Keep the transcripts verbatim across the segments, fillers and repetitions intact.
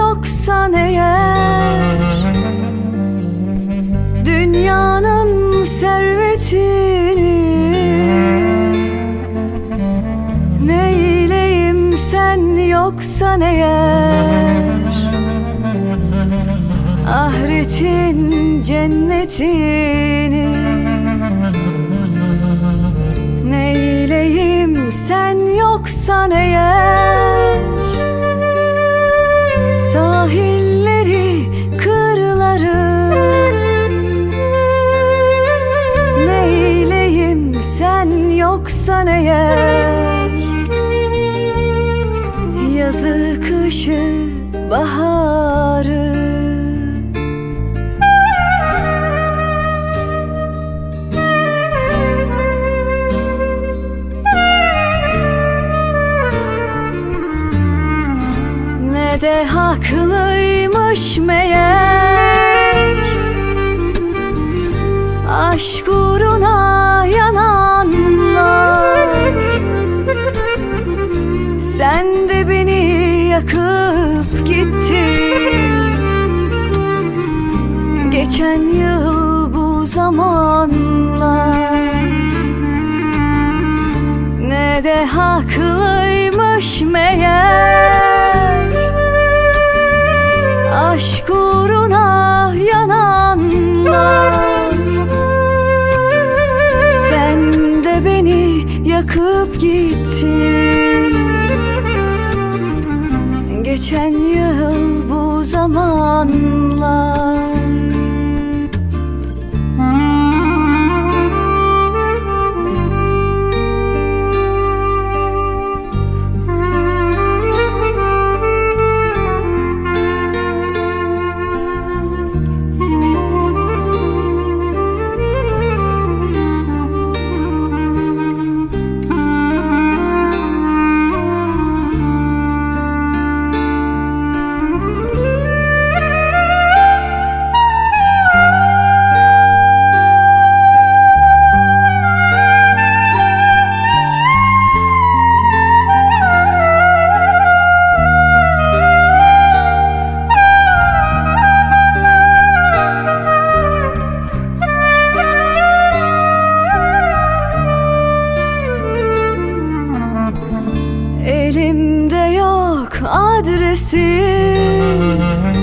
yoksan eğer, dünyanın servetini neyleyim sen yoksan eğer, ahiretin cennetini neyleyim sen yoksan eğer, sahilleri, kırları neyleyim sen yoksan eğer, yazı, kışı, baharı ne de haklıymış meğer, aşk uğruna yananlar. Sen de beni yakıp gittin geçen yıl bu zamanlar. Ne de haklıymış meğer, aşk uğruna yananlar. Sen de beni yakıp gittin geçen yıl bu zamanlar. Elimde yok adresin,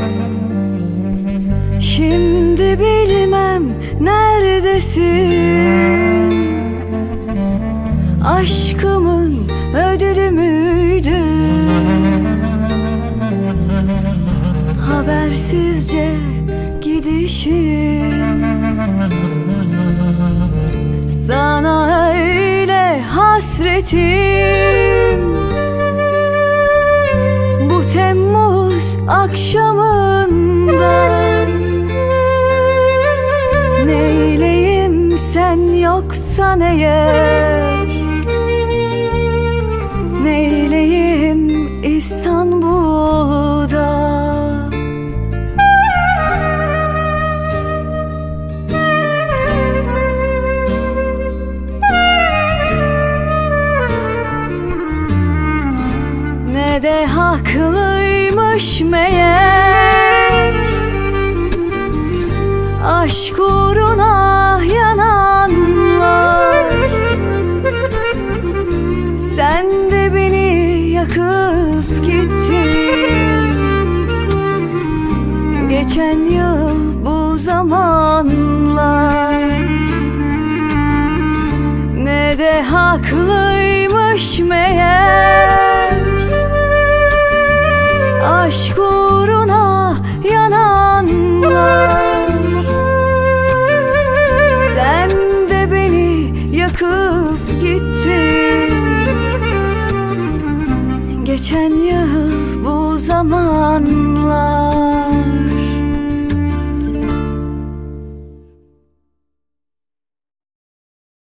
şimdi bilmem neredesin. Aşkımın ödülü müydün habersizce gidişin? Sana öyle hasretim bu Temmuz akşamında. Neyleyim sen yoksan eğer, neyleyim İstanbul'da. Ne de haklıymış meğer, aşk uğruna yananlar. Sen de beni yakıp gittin geçen yıl bu zamanlar. Ne de haklıymış meğer, aşk uğruna yananlar. Sen de beni yakıp gittin geçen yıl bu zamanlar.